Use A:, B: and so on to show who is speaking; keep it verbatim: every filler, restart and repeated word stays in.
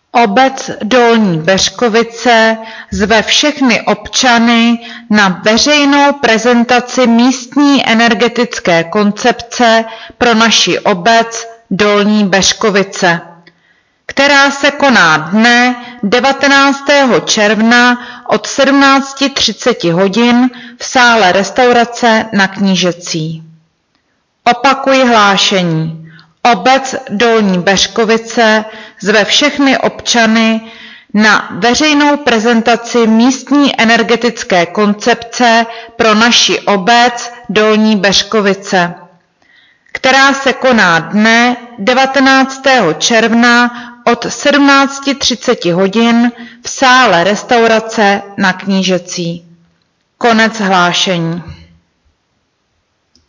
A: Obec Dolní Beřkovice zve všechny občany na veřejnou prezentaci místní energetické koncepce pro naši obec Dolní Beřkovice, která se koná dne devatenáctého června od sedmnáct třicet hodin v sále restaurace Na Knížecí. Opakuji hlášení. Obec Dolní Beřkovice zve všechny občany na veřejnou prezentaci místní energetické koncepce pro naši obec Dolní Beřkovice, která se koná dne devatenáctého června od sedmnáct třicet hodin v sále restaurace Na Knížecí. Konec hlášení.